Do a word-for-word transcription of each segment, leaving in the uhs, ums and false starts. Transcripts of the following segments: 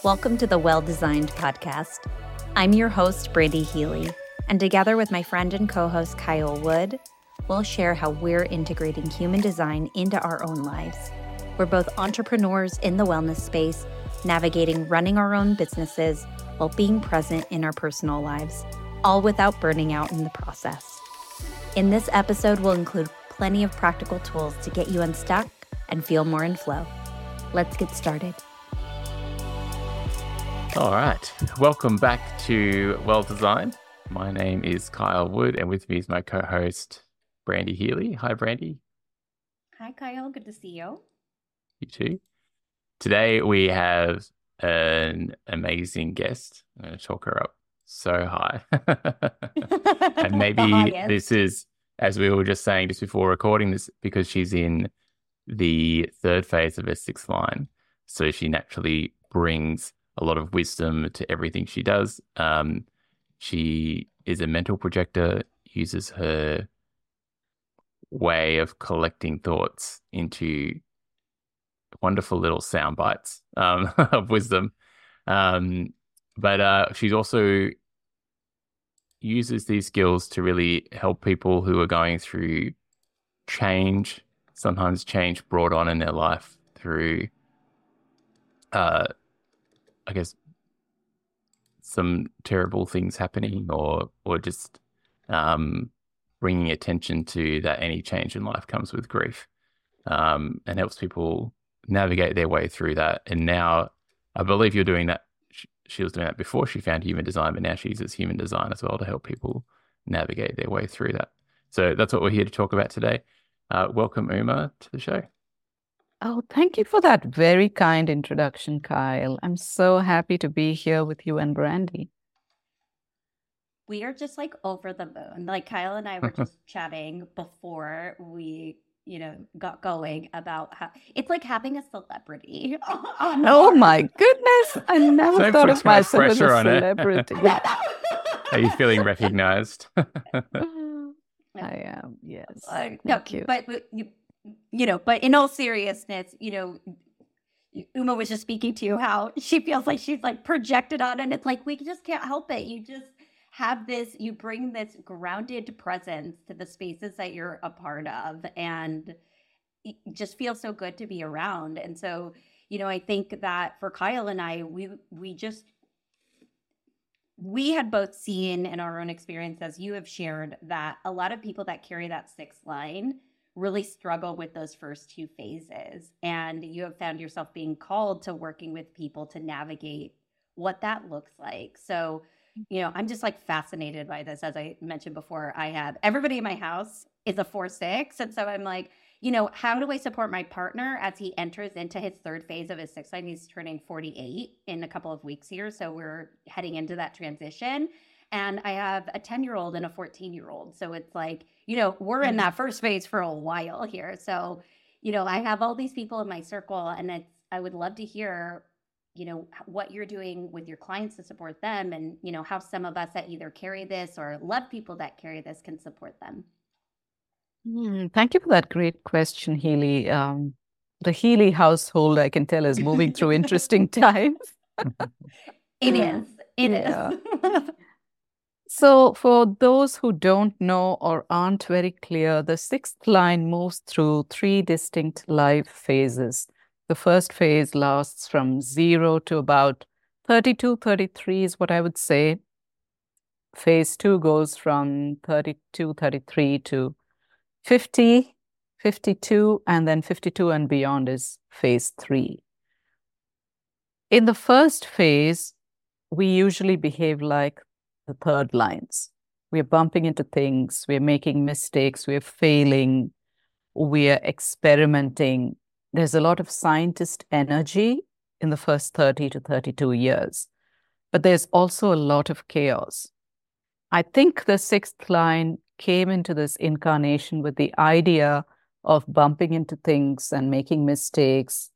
Welcome to the Well Designed podcast. I'm your host, Brandy Healy, and together with my friend and co-host Kyle Wood, we'll share how we're integrating human design into our own lives. We're both entrepreneurs in the wellness space, navigating running our own businesses while being present in our personal lives, all without burning out in the process. In this episode, we'll include plenty of practical tools to get you unstuck and feel more in flow. Let's get started. All right. Welcome back to Well Designed. My name is Kyle Wood, and with me is my co-host, Brandy Healy. Hi, Brandy. Hi, Kyle. Good to see you. You too. Today, we have an amazing guest. I'm going to talk her up so high. And maybe Oh, yes. this is, as we were just saying just before recording this, because she's in the third phase of her sixth line. So she naturally brings a lot of wisdom to everything she does. Um, she is a mental projector, uses her way of collecting thoughts into wonderful little sound bites um, of wisdom. Um, but uh, she's also uses these skills to really help people who are going through change, sometimes change brought on in their life through, uh, I guess, some terrible things happening or or just um, bringing attention to that any change in life comes with grief, um, and helps people navigate their way through that. And now I believe you're doing that. She was doing that before she found human design, but now she uses human design as well to help people navigate their way through that. So that's what we're here to talk about today. Uh, welcome, Uma, to the show. Oh, thank you for that very kind introduction, Kyle. I'm so happy to be here with you and Brandy. We are just like over the moon. Like Kyle and I were just chatting before we, you know, got going about how it's like having a celebrity. on Oh our- my goodness. I never Don't thought put of too much myself as a pressure on it. celebrity. Are you feeling recognized? I am, yes. Uh, Thank no, you. but but you, you know, but in all seriousness, you know, Uma was just speaking to you how she feels like she's like projected on, and it's like we just can't help it. You just have this, you bring this grounded presence to the spaces that you're a part of, and it just feels so good to be around. And so, you know, I think that for Kyle and I, we we just we had both seen in our own experience, as you have shared, that a lot of people that carry that sixth line really struggle with those first two phases. And you have found yourself being called to working with people to navigate what that looks like. So, you know, I'm just like fascinated by this. As I mentioned before, I have everybody in my house is a four six. And so I'm like, you know, how do I support my partner as he enters into his third phase of his sixth line? He's turning forty-eight in a couple of weeks here. So we're heading into that transition. And I have a ten-year-old and a fourteen-year-old. So it's like, you know, we're in that first phase for a while here. So, you know, I have all these people in my circle, and it's, I would love to hear, you know, what you're doing with your clients to support them, and, you know, how some of us that either carry this or love people that carry this can support them. Hmm, thank you for that great question, Healy. Um, the Healy household, I can tell, is moving through interesting times. It is. It Yeah. is. So, for those who don't know or aren't very clear, the sixth line moves through three distinct life phases. The first phase lasts from zero to about thirty-two, thirty-three is what I would say. Phase two goes from thirty-two, thirty-three to fifty, fifty-two, and then fifty-two and beyond is phase three. In the first phase, we usually behave like the third lines. We're bumping into things, we're making mistakes, we're failing, we're experimenting. There's a lot of scientist energy in the first thirty to thirty-two years, but there's also a lot of chaos. I think the sixth line came into this incarnation with the idea of bumping into things and making mistakes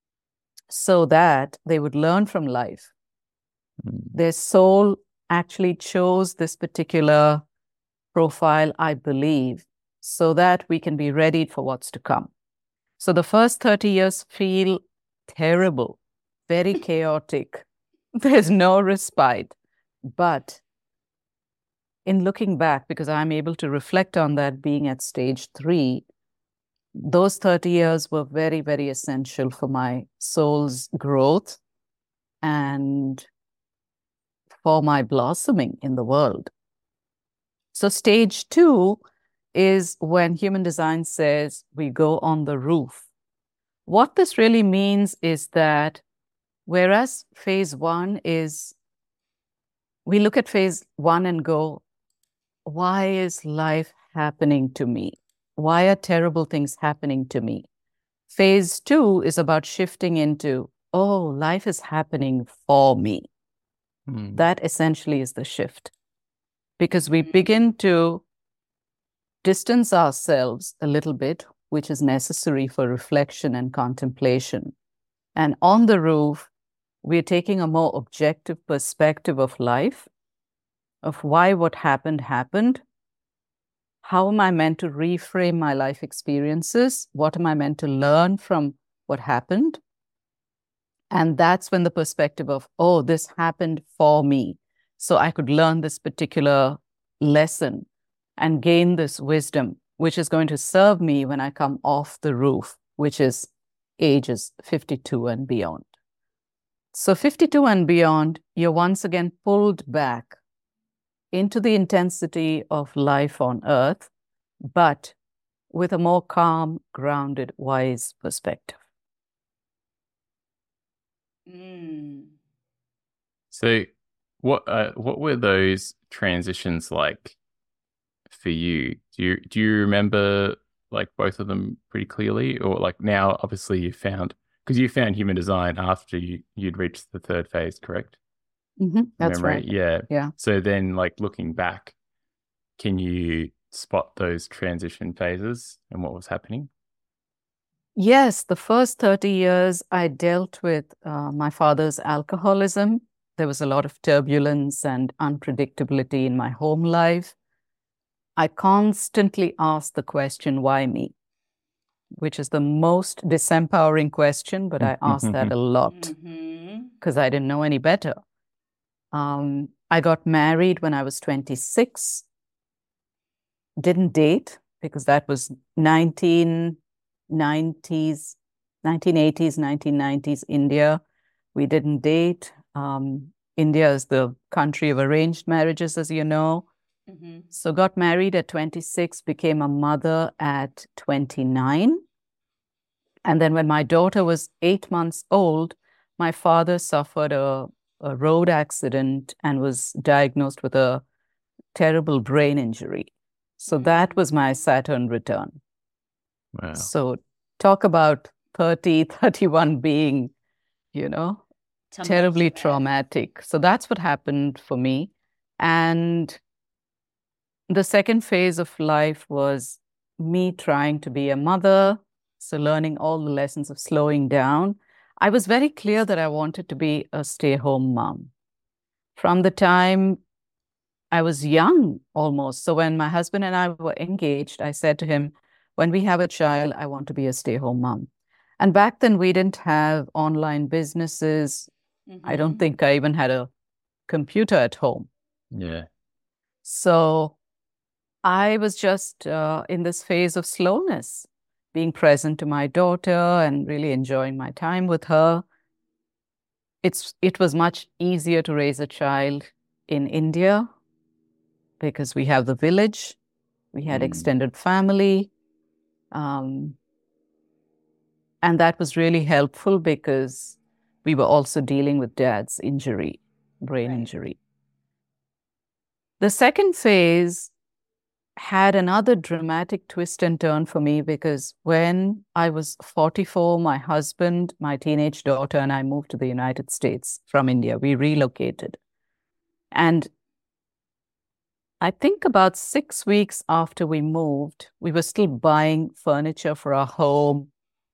so that they would learn from life. Their soul actually chose this particular profile, I believe, so that we can be ready for what's to come. So the first thirty years feel terrible, very chaotic, There's no respite. But in looking back, because I'm able to reflect on that being at stage three, those thirty years were very, very essential for my soul's growth and for my blossoming in the world. So stage two is when human design says we go on the roof. What this really means is that whereas phase one is, we look at phase one and go, why is life happening to me? Why are terrible things happening to me? Phase two is about shifting into, oh, life is happening for me. Hmm. That essentially is the shift. Because we begin to distance ourselves a little bit, which is necessary for reflection and contemplation. And on the roof, we're taking a more objective perspective of life, of why what happened happened. How am I meant to reframe my life experiences? What am I meant to learn from what happened? And that's when the perspective of, oh, this happened for me, so I could learn this particular lesson and gain this wisdom, which is going to serve me when I come off the roof, which is ages fifty-two and beyond. So fifty-two and beyond, you're once again pulled back into the intensity of life on earth, but with a more calm, grounded, wise perspective. Mm. So, what uh, what were those transitions like for you? Do you do you remember like both of them pretty clearly, or like now? Obviously, you found because you found human design after you you'd reached the third phase, correct? Mm-hmm. That's Memory, right. yeah, Yeah. So then, like looking back, can you spot those transition phases and what was happening? Yes, the first thirty years I dealt with uh, my father's alcoholism. There was a lot of turbulence and unpredictability in my home life. I constantly asked the question, why me? Which is the most disempowering question, but I asked that a lot because Mm-hmm. I didn't know any better. Um, I got married when I was twenty-six. Didn't date because that was nineteen nineties, nineteen eighties, nineteen nineties India. We didn't date. Um, India is the country of arranged marriages, as you know. Mm-hmm. So got married at twenty-six, became a mother at twenty-nine. And then when my daughter was eight months old, my father suffered a, a road accident and was diagnosed with a terrible brain injury. So that was my Saturn return. Wow. So talk about thirty, thirty-one being, you know, terribly traumatic. So that's what happened for me. And the second phase of life was me trying to be a mother. So learning all the lessons of slowing down. I was very clear that I wanted to be a stay-home mom. From the time I was young almost. So when my husband and I were engaged, I said to him, when we have a child, I want to be a stay-home mom. And back then we didn't have online businesses. Mm-hmm. I don't think I even had a computer at home. Yeah. So I was just uh, in this phase of slowness, being present to my daughter and really enjoying my time with her. It's it was much easier to raise a child in India because we have the village, we had Mm. extended family. Um, and that was really helpful because we were also dealing with dad's injury, brain Right. injury. The second phase had another dramatic twist and turn for me because when I was forty-four, my husband, my teenage daughter, and I moved to the United States from India. We relocated. And I think about six weeks after we moved, we were still buying furniture for our home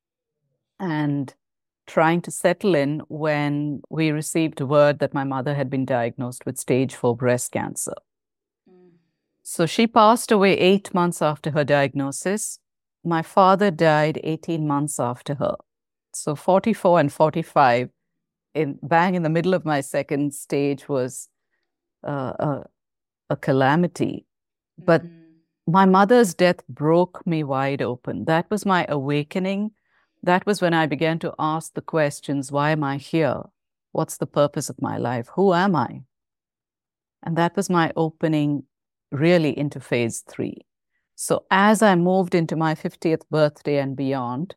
and trying to settle in when we received word that my mother had been diagnosed with stage four breast cancer. Mm. So she passed away eight months after her diagnosis. My father died eighteen months after her. So forty-four and forty-five in bang in the middle of my second stage was uh, a, a calamity. But Mm-hmm. my mother's death broke me wide open. That was my awakening. That was when I began to ask the questions, why am I here? What's the purpose of my life? Who am I? And that was my opening really into phase three. So as I moved into my fiftieth birthday and beyond,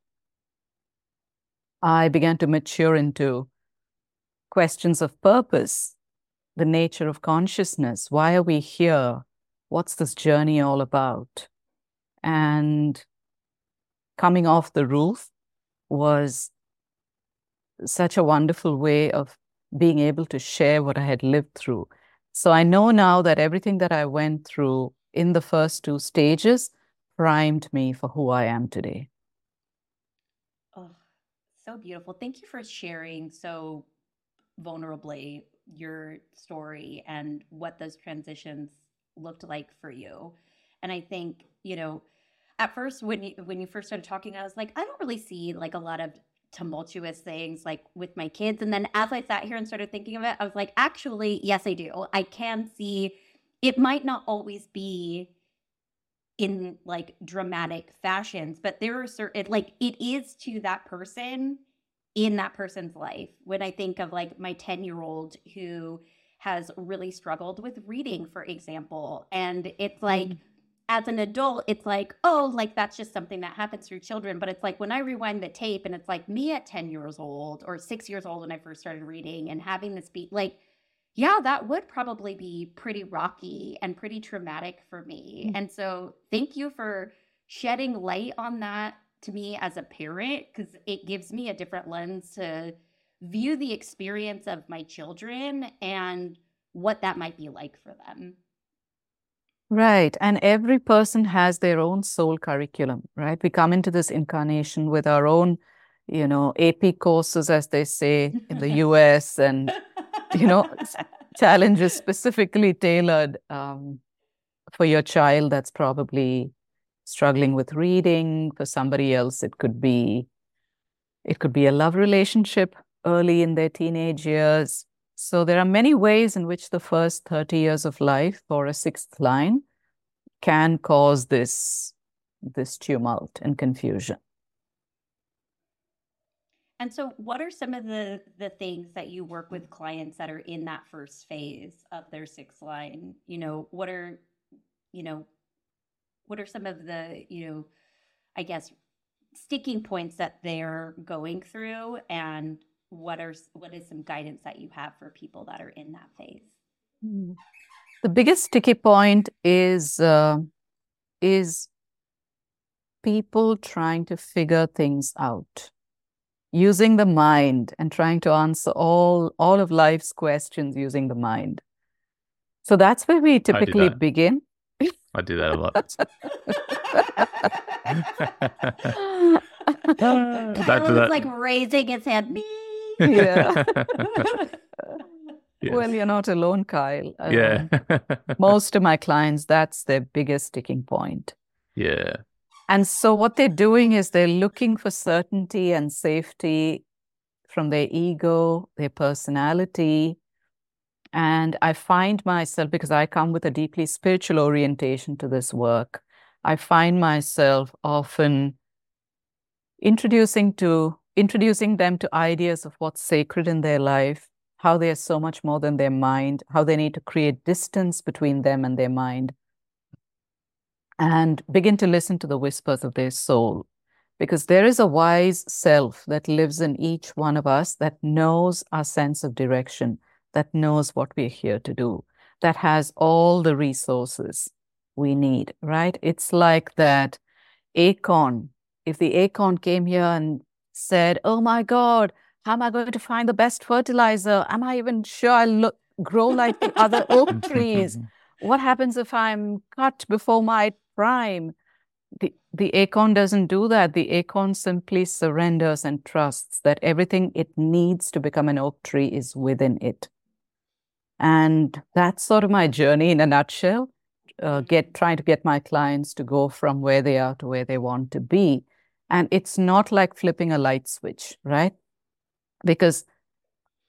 I began to mature into questions of purpose, the nature of consciousness. Why are we here? What's this journey all about? And coming off the roof was such a wonderful way of being able to share what I had lived through. So I know now that everything that I went through in the first two stages primed me for who I am today. Oh, so beautiful. Thank you for sharing so vulnerably your story and what those transitions looked like for you. And I think, you know, at first when you when you first started talking, I was like, I don't really see like a lot of tumultuous things like with my kids. And then as I sat here and started thinking of it, I was like, actually, yes, I do. I can see it might not always be in like dramatic fashions, but there are certain, like it is to that person in that person's life. When I think of like my ten year old who has really struggled with reading, for example, and it's like, mm. as an adult, it's like, oh, like that's just something that happens through children. But it's like when I rewind the tape and it's like me at ten years old or six years old when I first started reading and having this be like, yeah, that would probably be pretty rocky and pretty traumatic for me. Mm. And so thank you for shedding light on that to me as a parent, because it gives me a different lens to view the experience of my children and what that might be like for them. Right. And every person has their own soul curriculum, right? We come into this incarnation with our own, you know, A P courses, as they say in the U S, and, you know, challenges specifically tailored um, for your child that's probably struggling with reading. For somebody else, it could be, it could be a love relationship early in their teenage years. So there are many ways in which the first thirty years of life for a sixth line can cause this, this tumult and confusion. And so what are some of the, the things that you work with clients that are in that first phase of their sixth line? You know, what are, you know, what are some of the, you know, I guess, sticking points that they're going through, and what are what is some guidance that you have for people that are in that phase? The biggest sticky point is uh, is people trying to figure things out, using the mind and trying to answer all all of life's questions using the mind. So that's where we typically I begin. I do that a lot. Carl is like raising his hand. Yeah. Yes. Well, you're not alone, Kyle. Um, Yeah. most of my clients, that's their biggest sticking point. Yeah. And so what they're doing is they're looking for certainty and safety from their ego, their personality. And I find myself, because I come with a deeply spiritual orientation to this work, I find myself often introducing to introducing them to ideas of what's sacred in their life, how they are so much more than their mind, how they need to create distance between them and their mind, and begin to listen to the whispers of their soul. Because there is a wise self that lives in each one of us that knows our sense of direction, that knows what we're here to do, that has all the resources we need, right? It's like that acorn. If the acorn came here and said, oh my God, how am I going to find the best fertilizer? Am I even sure I'll look, grow like the other oak trees? What happens if I'm cut before my prime? The, the acorn doesn't do that. The acorn simply surrenders and trusts that everything it needs to become an oak tree is within it. And that's sort of my journey in a nutshell, uh, get trying to get my clients to go from where they are to where they want to be. And it's not like flipping a light switch, right? Because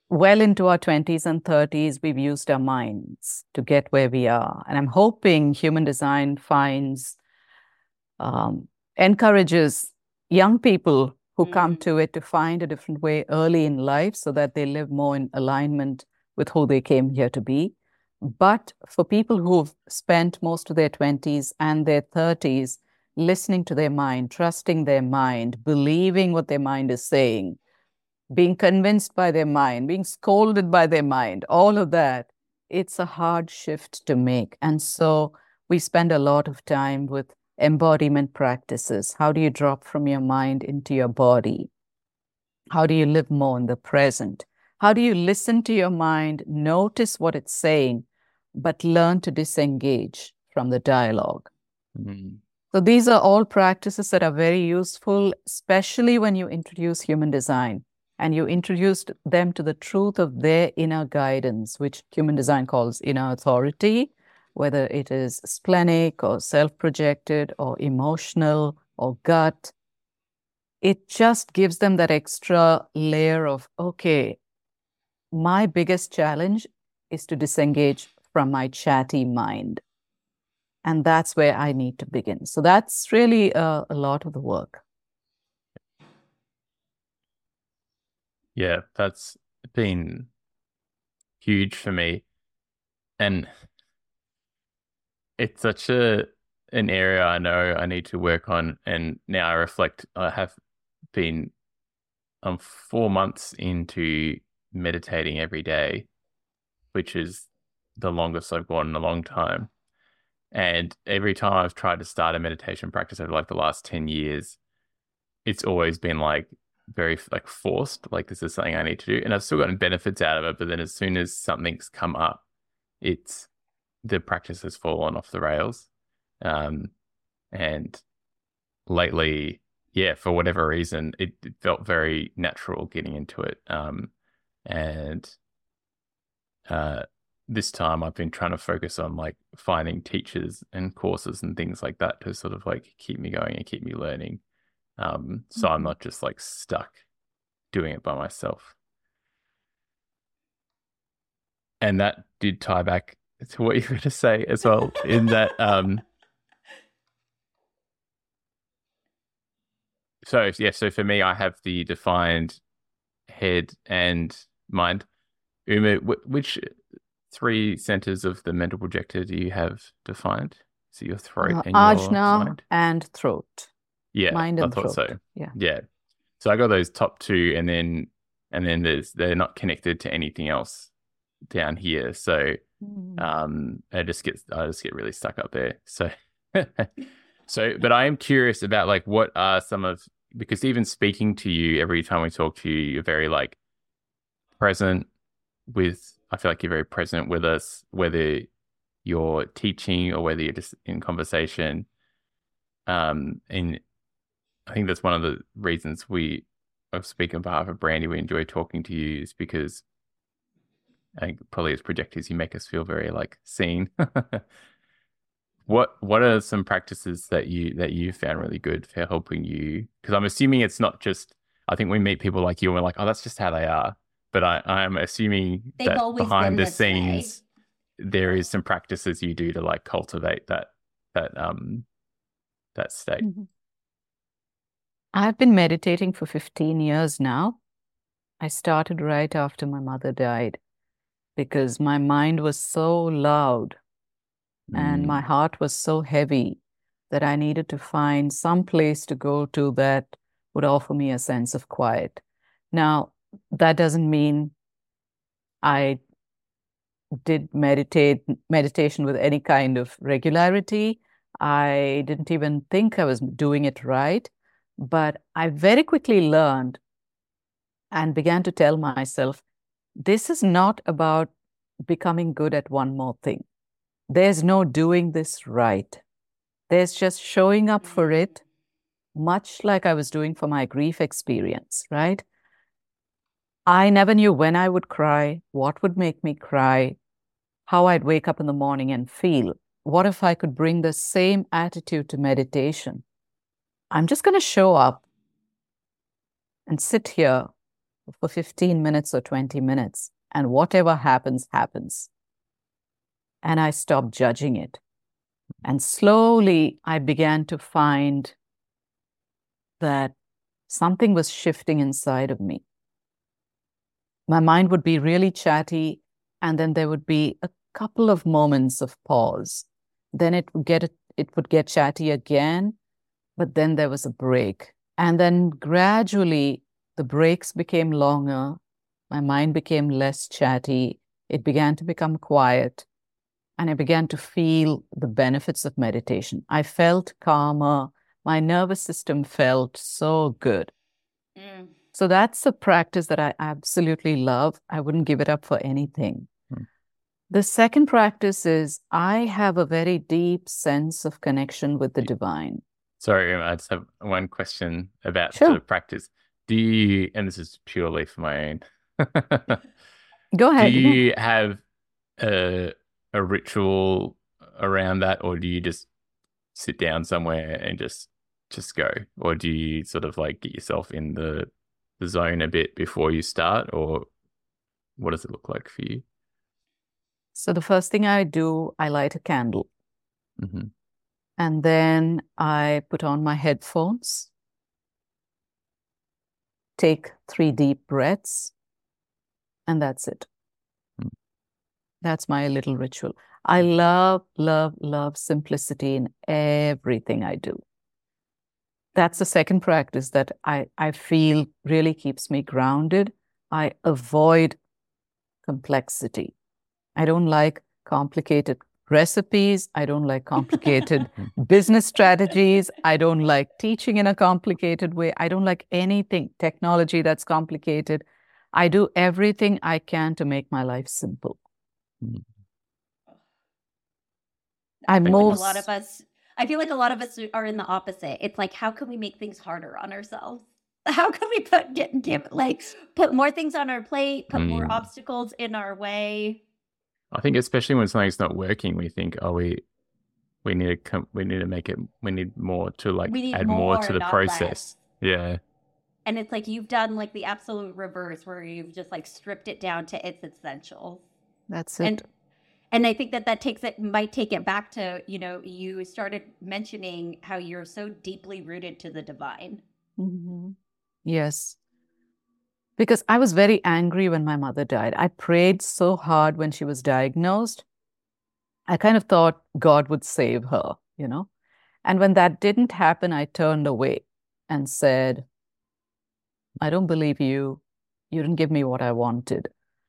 well into our twenties and thirties, we've used our minds to get where we are. And I'm hoping human design finds, um, encourages young people who come Mm. to it to find a different way early in life so that they live more in alignment with who they came here to be. But for people who've spent most of their twenties and their thirties listening to their mind, trusting their mind, believing what their mind is saying, being convinced by their mind, being scolded by their mind, all of that, it's a hard shift to make. And so we spend a lot of time with embodiment practices. How do you drop from your mind into your body? How do you live more in the present? How do you listen to your mind, notice what it's saying, but learn to disengage from the dialogue? Mm. So these are all practices that are very useful, especially when you introduce human design and you introduced them to the truth of their inner guidance, which human design calls inner authority, whether it is splenic or self-projected or emotional or gut. It just gives them that extra layer of, okay, my biggest challenge is to disengage from my chatty mind. And that's where I need to begin. So that's really uh, a lot of the work. Yeah, that's been huge for me. And it's such a an area I know I need to work on. And now I reflect, I have been um four months into meditating every day, which is the longest I've gone in a long time. And every time I've tried to start a meditation practice over like the last ten years, it's always been like very like forced, like this is something I need to do. And I've still gotten benefits out of it, but then as soon as something's come up, it's the practice has fallen off the rails. Um, and lately, yeah, for whatever reason, it, it felt very natural getting into it. Um, and uh, this time I've been trying to focus on like finding teachers and courses and things like that to sort of like keep me going and keep me learning. Um, so I'm not just like stuck doing it by myself. And that did tie back to what you were going to say as well, in that, um, so yeah, so for me, I have the defined head and mind. Uma, wh- which three centers of the mental projector do you have defined? Is it your throat Uh, and your ajna mind? and throat. Yeah, Mind I and thought throat. so. Yeah. Yeah. So I got those top two, and then and then there's they're not connected to anything else down here. So Mm. um I just get I just get really stuck up there. So so but I am curious about like what are some of, because even speaking to you every time we talk to you, you're very like present with, I feel like you're very present with us, whether you're teaching or whether you're just in conversation. Um, and I think that's one of the reasons we, I was speaking on behalf of Brandy, we enjoy talking to you, is because I think probably as projectors, you make us feel very like seen. What what are some practices that you that you found really good for helping you? Because I'm assuming it's not just, I think we meet people like you and we're like, oh, that's just how they are. But I, I'm assuming They've that always behind been the this way. scenes, there is some practices you do to like cultivate that that um that state. Mhm. I've been meditating for fifteen years now. I started right after my mother died because my mind was so loud and my Mm. heart was so heavy that I needed to find some place to go to that would offer me a sense of quiet. Now, that doesn't mean I did meditate meditation with any kind of regularity. I didn't even think I was doing it right, but I very quickly learned and began to tell myself, this is not about becoming good at one more thing. There's no doing this right. There's just showing up for it, much like I was doing for my grief experience, right? I never knew when I would cry, what would make me cry, how I'd wake up in the morning and feel. What if I could bring the same attitude to meditation? I'm just going to show up and sit here for fifteen minutes or twenty minutes, and whatever happens, happens. And I stopped judging it. And slowly I began to find that something was shifting inside of me. My mind would be really chatty, and then there would be a couple of moments of pause. Then it would get it would get chatty again, but then there was a break. And then gradually the breaks became longer. My mind became less chatty. It began to become quiet. And I began to feel the benefits of meditation. I felt calmer. My nervous system felt so good. Mm. So that's a practice that I absolutely love. I wouldn't give it up for anything. Hmm. The second practice is I have a very deep sense of connection with the divine. Sorry, I just have one question about Sure. the practice. Do you, and this is purely for my own, Go ahead. Do you have a, a ritual around that, or do you just sit down somewhere and just just go? Or do you sort of like get yourself in the, the zone a bit before you start, or what does it look like for you? So the first thing I do, I light a candle. Mm-hmm. And then I put on my headphones, take three deep breaths, and that's it. Mm. That's my little ritual. I love, love, love simplicity in everything I do. That's the second practice that I, I feel really keeps me grounded. I avoid complexity. I don't like complicated recipes. I don't like complicated business strategies. I don't like teaching in a complicated way. I don't like anything, technology that's complicated. I do everything I can to make my life simple. Mm. I, I feel move... like a lot of us, I feel like a lot of us are in the opposite. It's like, how can we make things harder on ourselves? How can we put get, give like put more things on our plate, put mm. more obstacles in our way? I think especially when something's not working, we think, oh, we we need to come, we need to make it, we need more to like add more, more to the process. Less. Yeah. And it's like you've done like the absolute reverse, where you've just like stripped it down to its essentials. That's it. And and I think that that takes it might take it back to, you know, you started mentioning how you're so deeply rooted to the divine. Mm-hmm. Yes. Because I was very angry when my mother died. I prayed so hard when she was diagnosed. I kind of thought God would save her, you know. And when that didn't happen, I turned away and said, I don't believe you. You didn't give me what I wanted.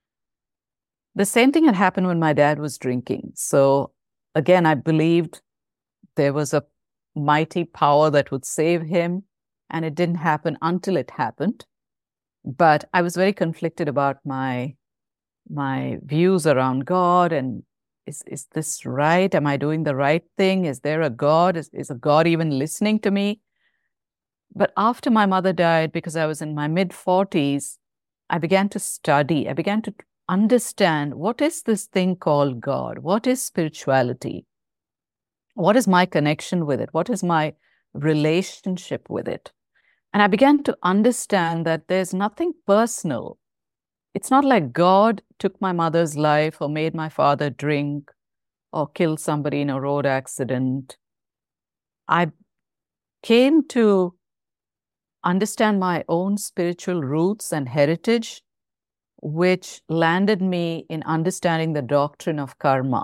The same thing had happened when my dad was drinking. So again, I believed there was a mighty power that would save him. And it didn't happen until it happened. But I was very conflicted about my, my views around God. And is, is this right? Am I doing the right thing? Is there a God? Is, is a God even listening to me? But after my mother died, because I was in my mid forties, I began to study. I began to understand, what is this thing called God? What is spirituality? What is my connection with it? What is my relationship with it? And I began to understand that there's nothing personal. It's not like God took my mother's life or made my father drink or killed somebody in a road accident. I came to understand my own spiritual roots and heritage, which landed me in understanding the doctrine of karma.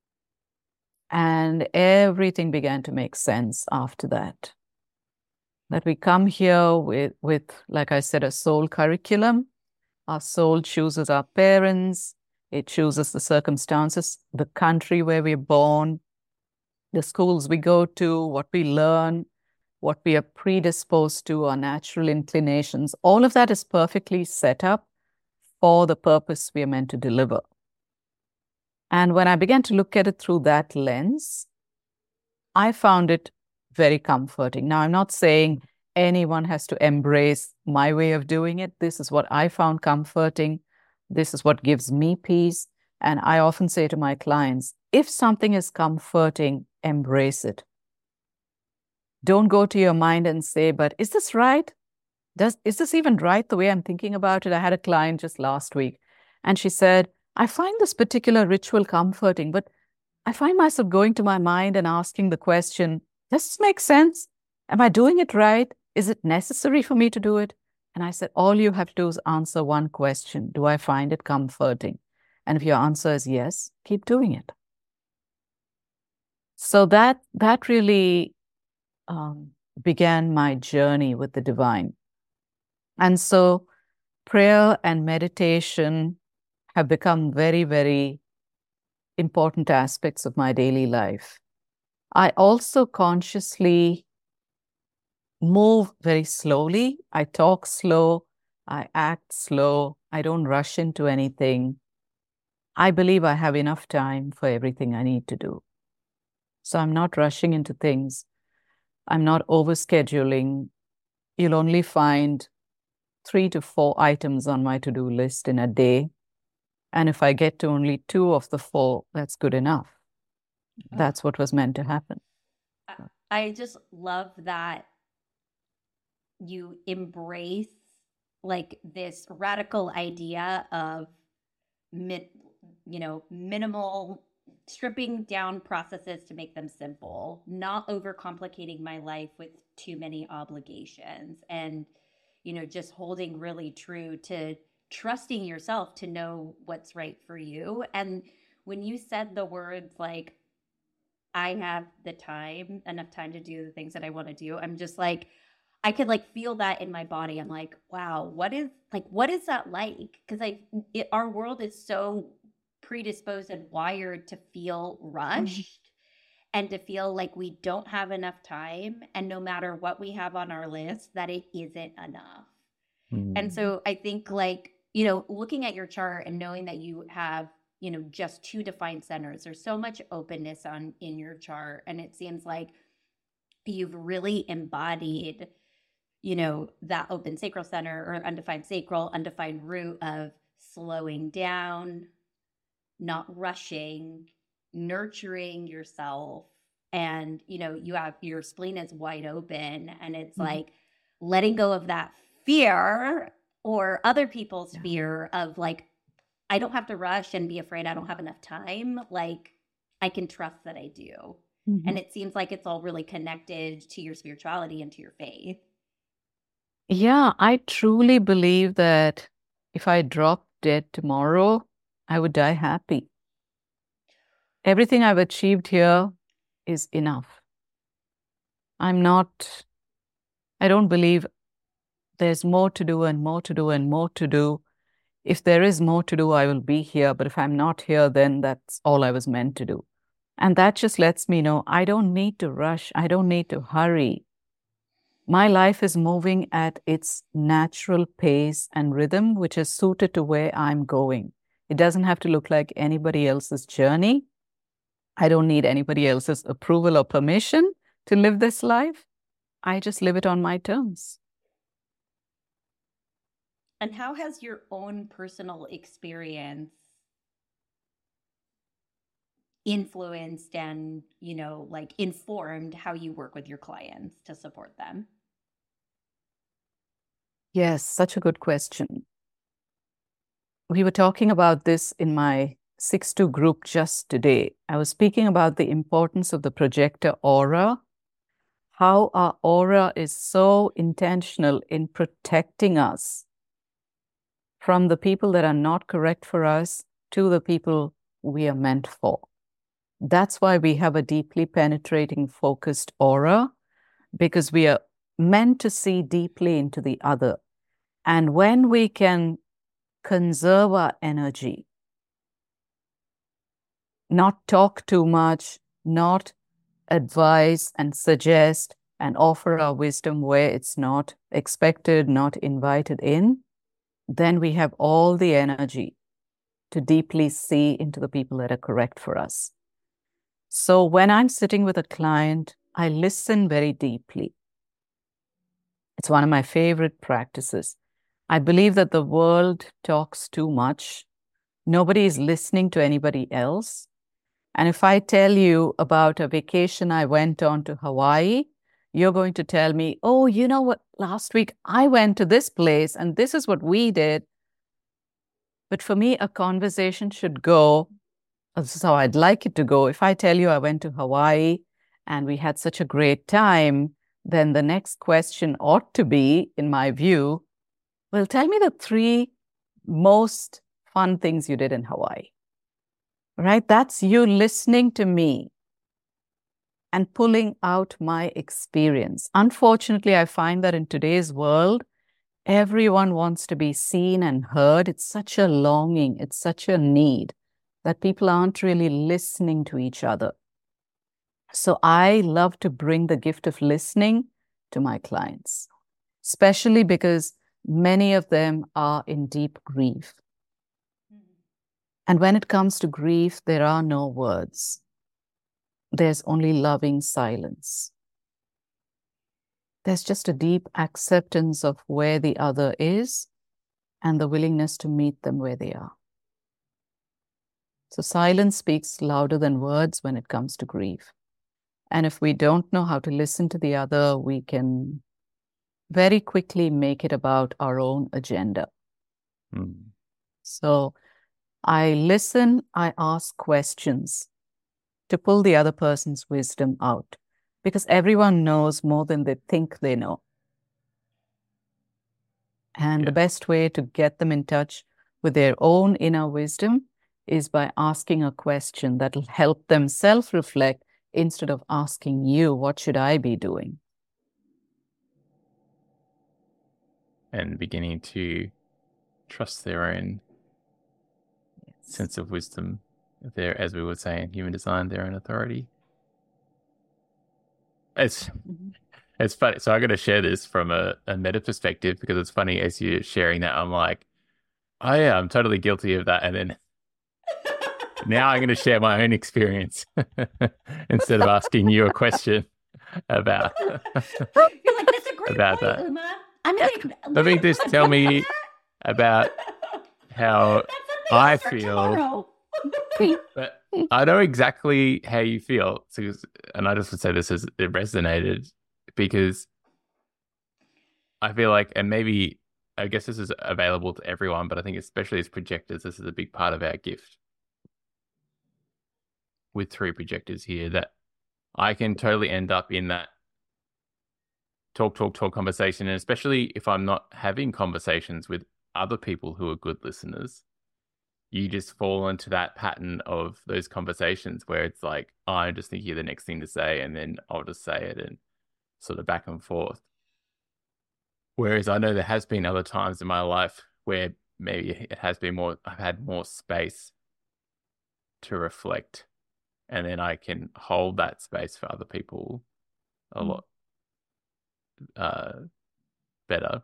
And everything began to make sense after that. That we come here with, with, like I said, a soul curriculum. Our soul chooses our parents. It chooses the circumstances, the country where we're born, the schools we go to, what we learn, what we are predisposed to, our natural inclinations. All of that is perfectly set up for the purpose we are meant to deliver. And when I began to look at it through that lens, I found it very comforting. Now, I'm not saying anyone has to embrace my way of doing it. This is what I found comforting. This is what gives me peace. And I often say to my clients, if something is comforting, embrace it. Don't go to your mind and say, but is this right? does, is this even right the way I'm thinking about it? I had a client just last week, and she said, I find this particular ritual comforting, but I find myself going to my mind and asking the question, does this make sense? Am I doing it right? Is it necessary for me to do it? And I said, all you have to do is answer one question. Do I find it comforting? And if your answer is yes, keep doing it. So that, that really um, began my journey with the divine. And so prayer and meditation have become very, very important aspects of my daily life. I also consciously move very slowly. I talk slow. I act slow. I don't rush into anything. I believe I have enough time for everything I need to do. So I'm not rushing into things. I'm not overscheduling. You'll only find three to four items on my to-do list in a day. And if I get to only two of the four, that's good enough. Oh. That's what was meant to happen. I just love that you embrace like this radical idea of mid, you know, minimal, stripping down processes to make them simple, not overcomplicating my life with too many obligations, and, you know, just holding really true to trusting yourself to know what's right for you. And when you said the words like, I have the time, enough time to do the things that I want to do, I'm just like, I could like feel that in my body. I'm like, wow, what is like, what is that like? Because I, it, our world is so predisposed and wired to feel rushed mm-hmm. and to feel like we don't have enough time. And no matter what we have on our list, that it isn't enough. Mm-hmm. And so I think like, you know, looking at your chart and knowing that you have, you know, just two defined centers, there's so much openness on in your chart. And it seems like you've really embodied, you know, that open sacral center or undefined sacral, undefined root of slowing down, not rushing, nurturing yourself. And, you know, you have your spleen is wide open, and it's mm-hmm. like letting go of that fear or other people's yeah. fear of like, I don't have to rush and be afraid I don't have enough time. Like, I can trust that I do. Mm-hmm. And it seems like it's all really connected to your spirituality and to your faith. Yeah, I truly believe that if I dropped dead tomorrow, I would die happy. Everything I've achieved here is enough. I'm not, I don't believe there's more to do and more to do and more to do. If there is more to do, I will be here. But if I'm not here, then that's all I was meant to do. And that just lets me know I don't need to rush. I don't need to hurry. My life is moving at its natural pace and rhythm, which is suited to where I'm going. It doesn't have to look like anybody else's journey. I don't need anybody else's approval or permission to live this life. I just live it on my terms. And how has your own personal experience influenced and, you know, like informed how you work with your clients to support them? Yes, such a good question. We were talking about this in my six two group just today. I was speaking about the importance of the projector aura, how our aura is so intentional in protecting us from the people that are not correct for us to the people we are meant for. That's why we have a deeply penetrating, focused aura, because we are meant to see deeply into the other. And when we can conserve our energy, not talk too much, not advise and suggest and offer our wisdom where it's not expected, not invited in, then we have all the energy to deeply see into the people that are correct for us. So when I'm sitting with a client, I listen very deeply. It's one of my favorite practices. I believe that the world talks too much. Nobody is listening to anybody else. And if I tell you about a vacation I went on to Hawaii, you're going to tell me, oh, you know what, last week I went to this place and this is what we did. But for me, a conversation should go, this is how I'd like it to go. If I tell you I went to Hawaii and we had such a great time, then the next question ought to be, in my view, well, tell me the three most fun things you did in Hawaii, right? That's you listening to me and pulling out my experience. Unfortunately, I find that in today's world, everyone wants to be seen and heard. It's such a longing, it's such a need that people aren't really listening to each other. So I love to bring the gift of listening to my clients, especially because many of them are in deep grief. And when it comes to grief, there are no words. There's only loving silence. There's just a deep acceptance of where the other is and the willingness to meet them where they are. So silence speaks louder than words when it comes to grief. And if we don't know how to listen to the other, we can very quickly make it about our own agenda. Mm. So I listen, I ask questions to pull the other person's wisdom out, because everyone knows more than they think they know. And Yeah. the best way to get them in touch with their own inner wisdom is by asking a question that will help them self-reflect instead of asking you, what should I be doing? And beginning to trust their own sense of wisdom, their, as we would say in human design, their own authority. It's Mm-hmm. it's funny. So I got to share this from a, a meta perspective, because it's funny as you're sharing that, I'm like, oh yeah, I'm totally guilty of that. And then now I'm going to share my own experience instead of asking you a question about You're like, that's a great about point, that. Uma. I'm gonna Let me just tell me about how That's a I meal for feel. tomorrow. But I know exactly how you feel. So, and I just would say this as it resonated, because I feel like, and maybe, I guess this is available to everyone, but I think especially as projectors, this is a big part of our gift. With three projectors here, that I can totally end up in that talk, talk, talk conversation. And especially if I'm not having conversations with other people who are good listeners, you just fall into that pattern of those conversations where it's like, oh, I just think you're the next thing to say, and then I'll just say it, and sort of back and forth. Whereas I know there has been other times in my life where maybe it has been more, I've had more space to reflect, and then I can hold that space for other people a Mm. lot uh, better.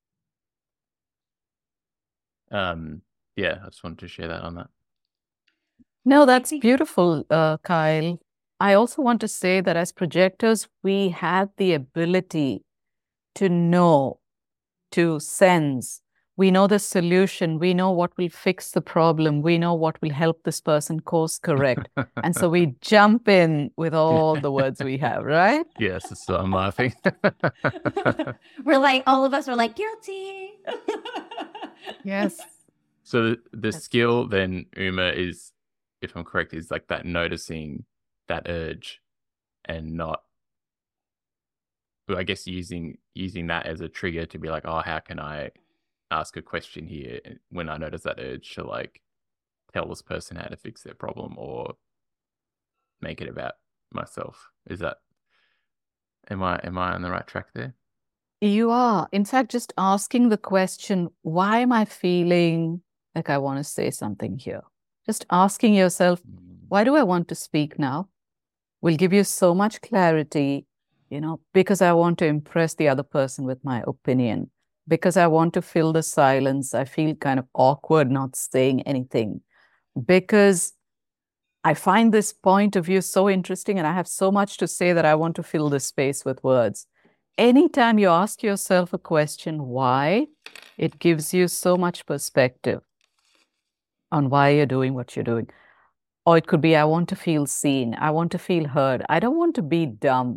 Um, yeah, I just wanted to share that on that. No, that's think- beautiful, uh, Kyle. I also want to say that as projectors, we have the ability to know, to sense. We know the solution. We know what will fix the problem. We know what will help this person course correct. And so we jump in with all the words we have, right? Yes, so I'm laughing. We're like, all of us are like, guilty. Yes. So the, the That's- skill then, Uma, is, if I'm correct, is like that noticing that urge and not, well, I guess using using that as a trigger to be like, oh, how can I ask a question here when I notice that urge to like tell this person how to fix their problem or make it about myself. Is that, am I am I on the right track there? You are. In fact, just asking the question, why am I feeling like I want to say something here? Just asking yourself, why do I want to speak now? Will give you so much clarity, you know, because I want to impress the other person with my opinion, because I want to fill the silence. I feel kind of awkward not saying anything, because I find this point of view so interesting and I have so much to say that I want to fill this space with words. Anytime you ask yourself a question, why, it gives you so much perspective on why you're doing what you're doing. Or it could be, I want to feel seen. I want to feel heard. I don't want to be dumb.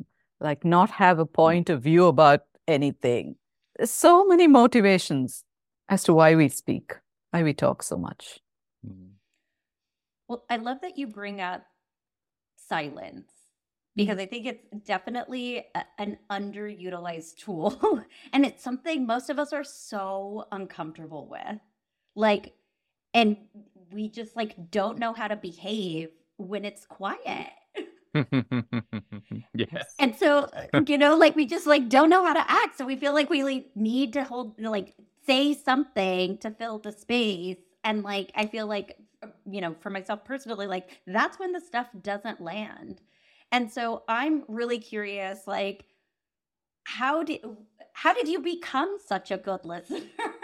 like not have a point of view about anything. There's so many motivations as to why we speak, why we talk so much. Well, I love that you bring up silence because I think it's definitely a, an underutilized tool. And it's something most of us are so uncomfortable with. Like, and we just like don't know how to behave when it's quiet. Yes. And so, you know, like we just like don't know how to act. So we feel like we like need to hold, like say something to fill the space. And like, I feel like, you know, for myself personally, like that's when the stuff doesn't land. And so I'm really curious, like, how did, how did you become such a good listener?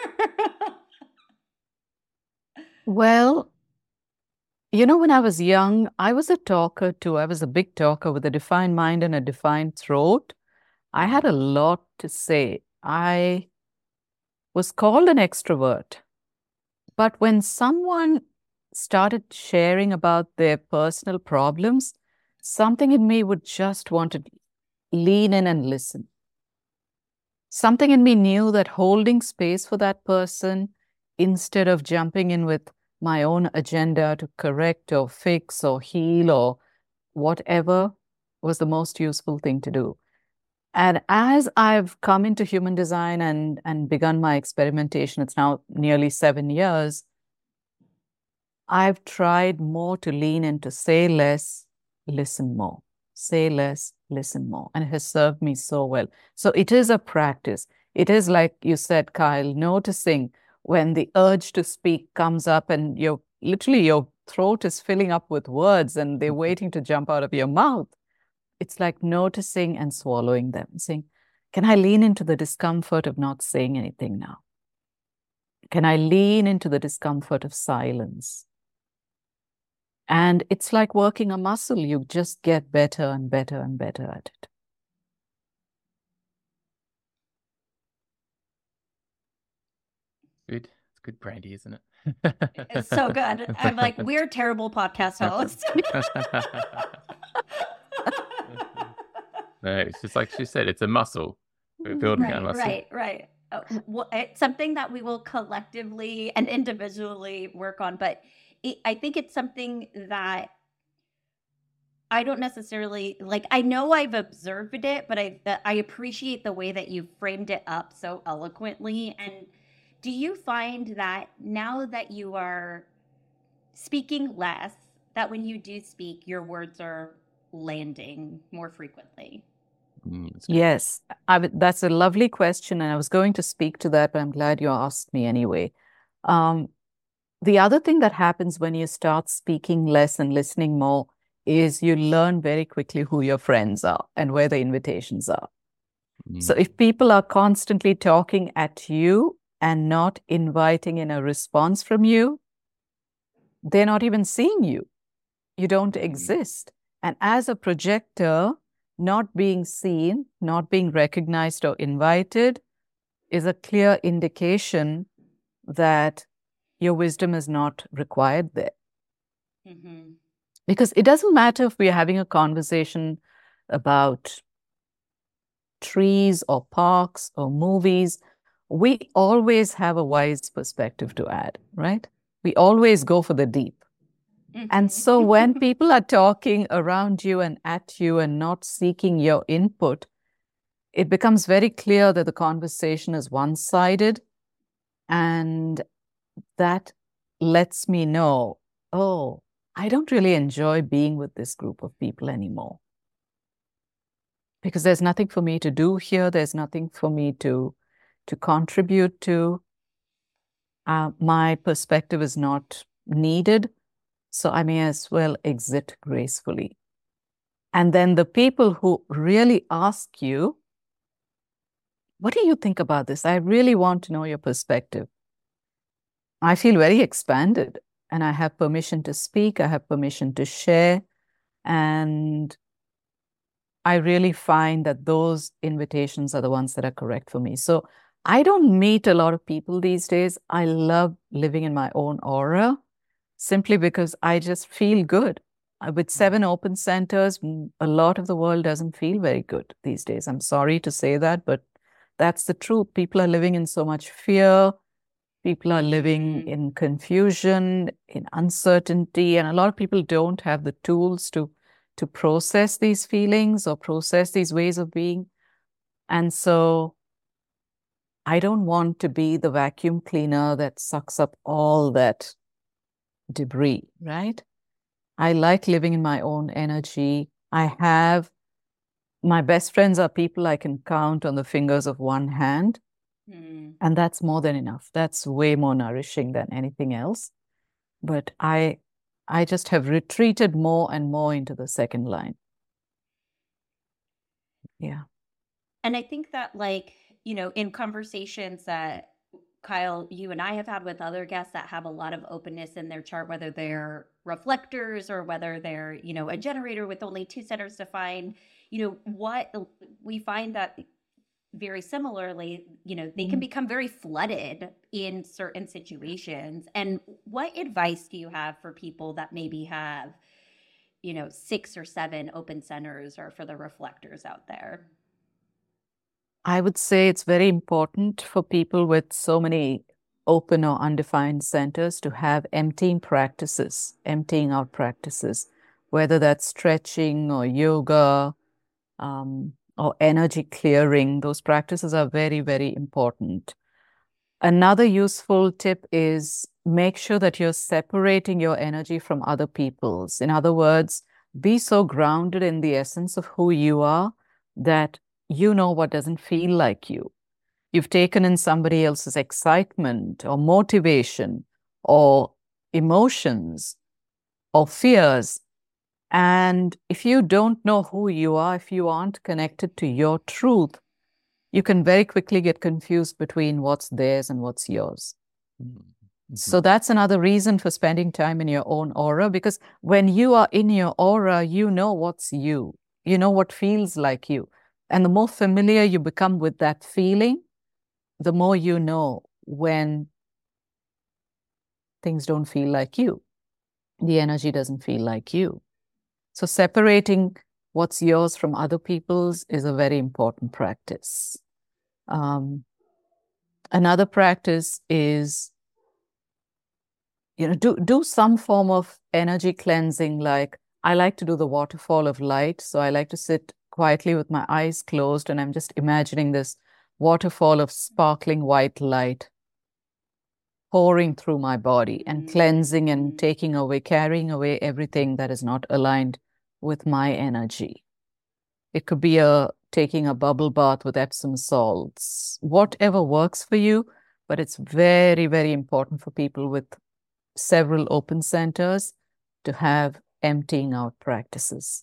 Well, you know, when I was young, I was a talker too. I was a big talker with a defined mind and a defined throat. I had a lot to say. I was called an extrovert. But when someone started sharing about their personal problems, something in me would just want to lean in and listen. Something in me knew that holding space for that person instead of jumping in with my own agenda to correct or fix or heal or whatever was the most useful thing to do. And as I've come into human design and, and begun my experimentation, it's now nearly seven years, I've tried more to lean into say less, listen more. Say less, listen more. And it has served me so well. So it is a practice. It is like you said, Kyle, noticing when the urge to speak comes up and you're literally your throat is filling up with words and they're waiting to jump out of your mouth. It's like noticing and swallowing them, saying, can I lean into the discomfort of not saying anything now? Can I lean into the discomfort of silence? And it's like working a muscle. You just get better and better and better at it. Good. It's good brandy, isn't it? It's so good. I'm like, we're terrible podcast hosts. No, it's just like she said, it's a muscle. We're building right, our muscle. Right, right. Uh, well, it's something that we will collectively and individually work on, but it, I think it's something that I don't necessarily like. I know I've observed it, but I I appreciate the way that you framed it up so eloquently. And do you find that now that you are speaking less, that when you do speak, your words are landing more frequently? Mm, yes, I w- that's a lovely question. And I was going to speak to that, but I'm glad you asked me anyway. Um, the other thing that happens when you start speaking less and listening more is you learn very quickly who your friends are and where the invitations are. Mm. So if people are constantly talking at you and not inviting in a response from you, they're not even seeing you. You don't exist. And as a projector, not being seen, not being recognized or invited is a clear indication that your wisdom is not required there. Mm-hmm. Because it doesn't matter if we're having a conversation about trees or parks or movies. We always have a wise perspective to add, right? We always go for the deep. Mm-hmm. And so when people are talking around you and at you and not seeking your input, it becomes very clear that the conversation is one-sided. And that lets me know, oh, I don't really enjoy being with this group of people anymore. Because there's nothing for me to do here. There's nothing for me to, to contribute to. Uh, my perspective is not needed. So I may as well exit gracefully. And then the people who really ask you, what do you think about this? I really want to know your perspective. I feel very expanded and I have permission to speak. I have permission to share. And I really find that those invitations are the ones that are correct for me. So I don't meet a lot of people these days. I love living in my own aura simply because I just feel good. Uh, With seven open centers, m- a lot of the world doesn't feel very good these days. I'm sorry to say that, but that's the truth. People are living in so much fear. People are living Mhm. in confusion, in uncertainty, and a lot of people don't have the tools to to process these feelings or process these ways of being. And so I don't want to be the vacuum cleaner that sucks up all that debris, right? I like living in my own energy. I have my best friends are people I can count on the fingers of one hand, Mm. and that's more than enough. That's way more nourishing than anything else. But I I just have retreated more and more into the second line. Yeah. And I think that, like, you know, in conversations that Kyle, you and I have had with other guests that have a lot of openness in their chart, whether they're reflectors or whether they're, you know, a generator with only two centers defined, you know, what we find that very similarly, you know, they can Mhm. become very flooded in certain situations. And what advice do you have for people that maybe have, you know, six or seven open centers, or for the reflectors out there? I would say it's very important for people with so many open or undefined centers to have emptying practices, emptying out practices, whether that's stretching or yoga, um, or energy clearing. Those practices are very, very important. Another useful tip is make sure that you're separating your energy from other people's. In other words, be so grounded in the essence of who you are that you know what doesn't feel like you. You've taken in somebody else's excitement or motivation or emotions or fears. And if you don't know who you are, if you aren't connected to your truth, you can very quickly get confused between what's theirs and what's yours. Mhm. So that's another reason for spending time in your own aura, because when you are in your aura, you know what's you. You know what feels like you. And the more familiar you become with that feeling, the more you know when things don't feel like you. The energy doesn't feel like you. So separating what's yours from other people's is a very important practice. Um, another practice is, you know, do do some form of energy cleansing. Like I like to do the waterfall of light. So I like to sit quietly with my eyes closed and I'm just imagining this waterfall of sparkling white light pouring through my body and cleansing and Mhm. taking away, carrying away everything that is not aligned with my energy. It could be a taking a bubble bath with Epsom salts, whatever works for you, but it's very, very important for people with several open centers to have emptying out practices.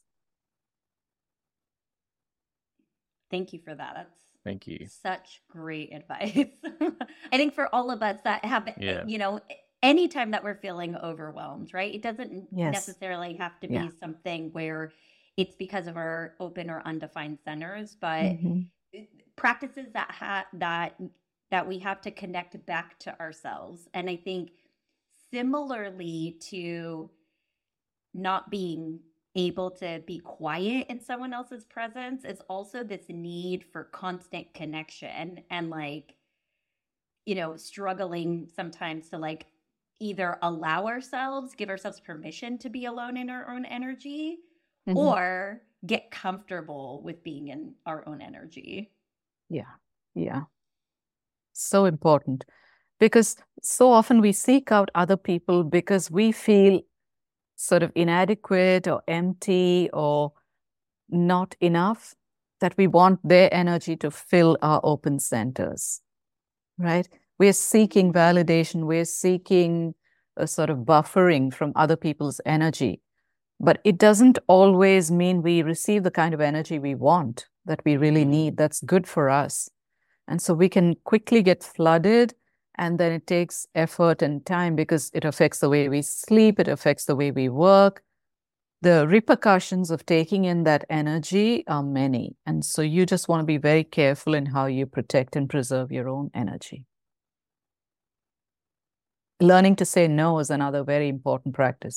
Thank you for that. That's Thank you. such great advice. I think for all of us that have, Yeah. you know, anytime that we're feeling overwhelmed, right? It doesn't Yes. necessarily have to be Yeah. something where it's because of our open or undefined centers, but Mhm. practices that ha- that that we have to connect back to ourselves. And I think similarly to not being able to be quiet in someone else's presence is also this need for constant connection, and, like, you know, struggling sometimes to, like, either allow ourselves, give ourselves permission to be alone in our own energy, Mhm. or get comfortable with being in our own energy. Yeah. Yeah. So important because so often we seek out other people because we feel sort of inadequate or empty or not enough, that we want their energy to fill our open centers, right? We're seeking validation, we're seeking a sort of buffering from other people's energy. But it doesn't always mean we receive the kind of energy we want, that we really need, that's good for us. And so we can quickly get flooded, and then it takes effort and time because it affects the way we sleep, it affects the way we work. The repercussions of taking in that energy are many. And so you just want to be very careful in how you protect and preserve your own energy. Learning to say no is another very important practice.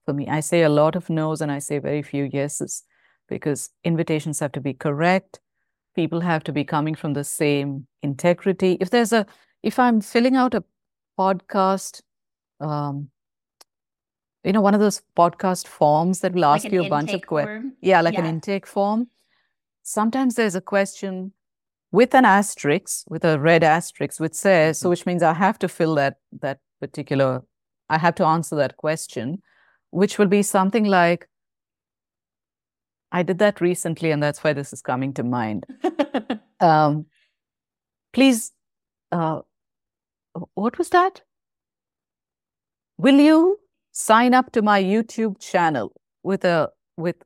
for me. I say a lot of no's and I say very few yeses because invitations have to be correct. People have to be coming from the same integrity. If there's a, if I'm filling out a podcast, um, you know, one of those podcast forms that will Like ask an you a bunch of intake questions. form? Yeah, like an Yeah. intake form. Sometimes there's a question with an asterisk, with a red asterisk, which says, so Mhm. which means I have to fill that that particular, I have to answer that question, which will be something like, I did that recently, and that's why this is coming to mind. Um, please, uh, what was that? Will you sign up to my YouTube channel with a with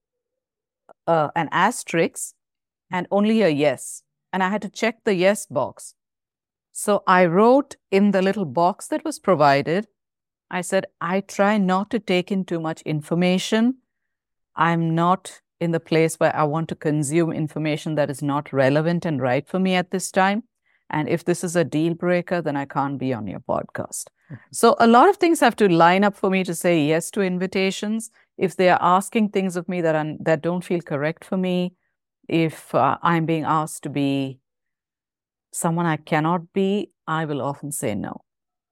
uh, an asterisk and only a yes? And I had to check the yes box. So I wrote in the little box that was provided, I said, I try not to take in too much information. I'm not in the place where I want to consume information that is not relevant and right for me at this time. And if this is a deal breaker, then I can't be on your podcast. So a lot of things have to line up for me to say yes to invitations. If they are asking things of me that are, that don't feel correct for me, if uh, I'm being asked to be someone I cannot be, I will often say no.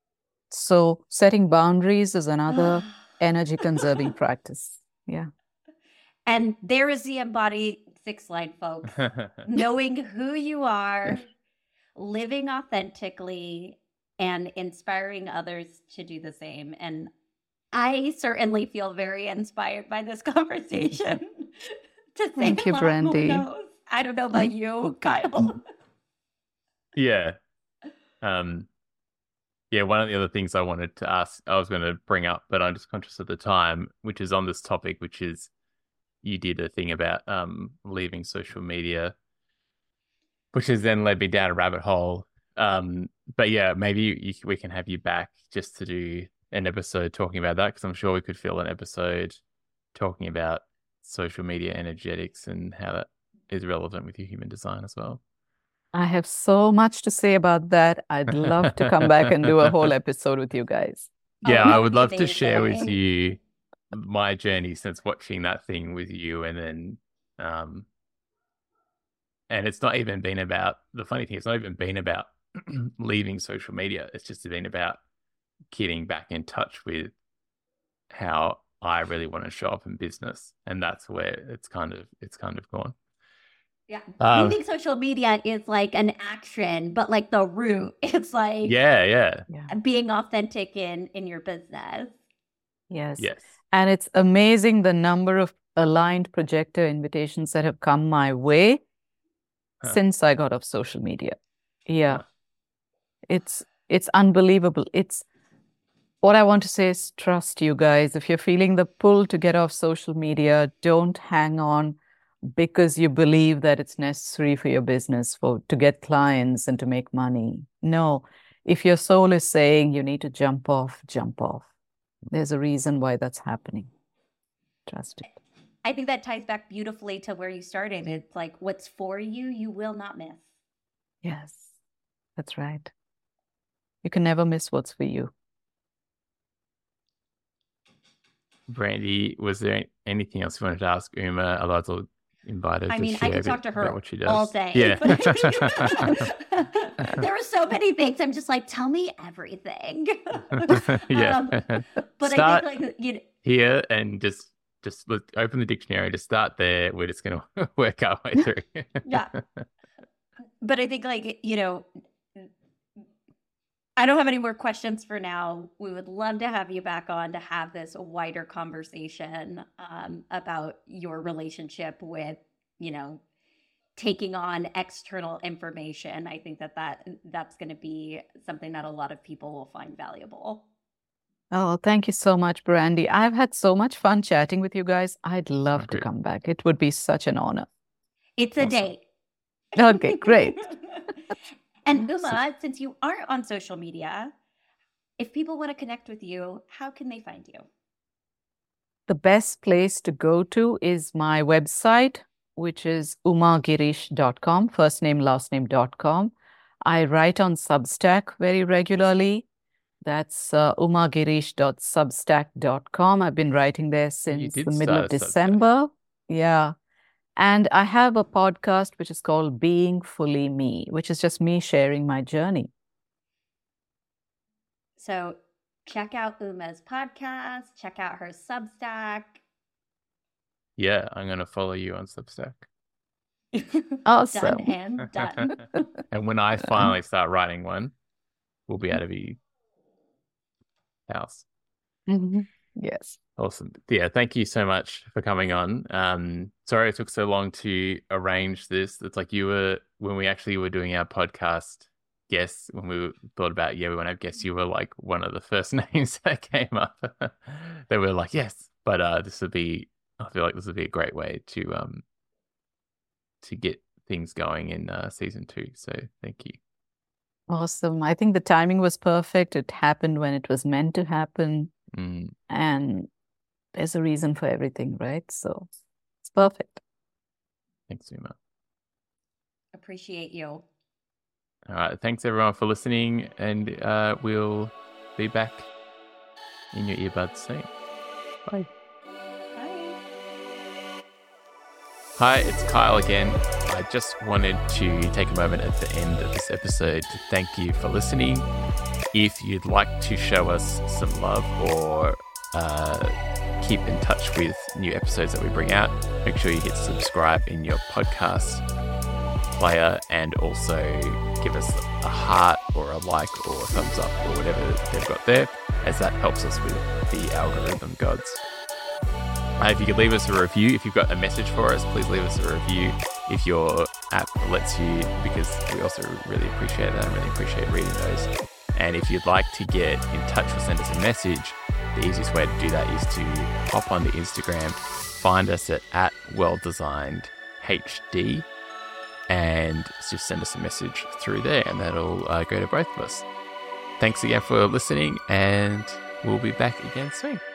So setting boundaries is another energy conserving practice. Yeah. And there is the embodied six line, folks. Knowing who you are, living authentically, and inspiring others to do the same. And I certainly feel very inspired by this conversation. To say Thank a you, lot more Brandy. no's. I don't know about you, Kyle. Yeah. Um, yeah, one of the other things I wanted to ask, I was going to bring up, but I'm just conscious of the time, which is on this topic, which is you did a thing about um, leaving social media, which has then led me down a rabbit hole. Um, but yeah, maybe you, we can have you back just to do an episode talking about that, because I'm sure we could fill an episode talking about social media energetics and how that is relevant with your human design as well. I have so much to say about that. I'd love to come back and do a whole episode with you guys. Yeah, Oh, I would love to amazing. share with you my journey since watching that thing with you, and then um and it's not even been about, the funny thing, it's not even been about leaving social media. It's just been about getting back in touch with how I really want to show up in business, and that's where it's kind of it's kind of gone. Yeah. Um, Leaving social media is like an action, but like the root, it's like Yeah, yeah, Yeah. being authentic in in your business. Yes. yes. And it's amazing the number of aligned projector invitations that have come my way Huh. since I got off social media. Yeah. Huh. It's it's unbelievable. It's what I want to say is trust, you guys. If you're feeling the pull to get off social media, don't hang on because you believe that it's necessary for your business, for to get clients and to make money. No. If your soul is saying you need to jump off, jump off. There's a reason why that's happening. Trust it. I think that ties back beautifully to where you started. It's like what's for you, you will not miss. Yes, that's right. You can never miss what's for you. Brandy, was there anything else you wanted to ask Uma? Otherwise, I'll invite her I to mean, share I a could bit talk to about her what she does. all day. Yeah. But I think there are so many things. I'm just like, tell me everything. Yeah. Um, but Start I think like you know, here and just just look, open the dictionary. Just start there. We're just going to work our way through. Yeah. But I think like, you know, I don't have any more questions for now. We would love to have you back on to have this wider conversation um, about your relationship with, you know, taking on external information. I think that, that that's going to be something that a lot of people will find valuable. Oh, thank you so much, Brandy. I've had so much fun chatting with you guys. I'd love Oh, to good. come back. It would be such an honor. It's a Awesome. date. Okay, great. And Uma, since you aren't on social media, if people want to connect with you, how can they find you? The best place to go to is my website, which is uma girish dot com, first name, last name dot com. I write on Substack very regularly. That's uh, umagirish dot substack dot com. I've been writing there since did the middle of start a Substack. December. Yeah. And I have a podcast which is called Being Fully Me, which is just me sharing my journey. So check out Uma's podcast, check out her Substack. Yeah, I'm going to follow you on Substack. Awesome. Done and done. And when I finally start writing one, we'll be out of your house. Mhm. Yes. Awesome. Yeah, thank you so much for coming on. Um, sorry it took so long to arrange this. It's like you were, when we actually were doing our podcast guests, when we thought about, yeah, we want to have guests, you were like one of the first names that came up. They were like, yes, but uh, this would be, I feel like this would be a great way to um to get things going in uh, season two. So thank you. Awesome. I think the timing was perfect. It happened when it was meant to happen. Mm. And there's a reason for everything, right? So it's perfect. Thanks, Uma. Appreciate you. All right. Thanks, everyone, for listening. And uh, we'll be back in your earbuds soon. Bye. Bye. Hi, it's Kyle again. I just wanted to take a moment at the end of this episode to thank you for listening. If you'd like to show us some love or uh, keep in touch with new episodes that we bring out, make sure you hit subscribe in your podcast player and also give us a heart or a like or a thumbs up or whatever they've got there, as that helps us with the algorithm gods. Uh, if you could leave us a review, if you've got a message for us, please leave us a review if your app lets you, because we also really appreciate that and really appreciate reading those. And if you'd like to get in touch or send us a message, the easiest way to do that is to hop onto Instagram, find us at, at welldesignedhd, and just send us a message through there, and that'll uh, go to both of us. Thanks again for listening, and we'll be back again soon.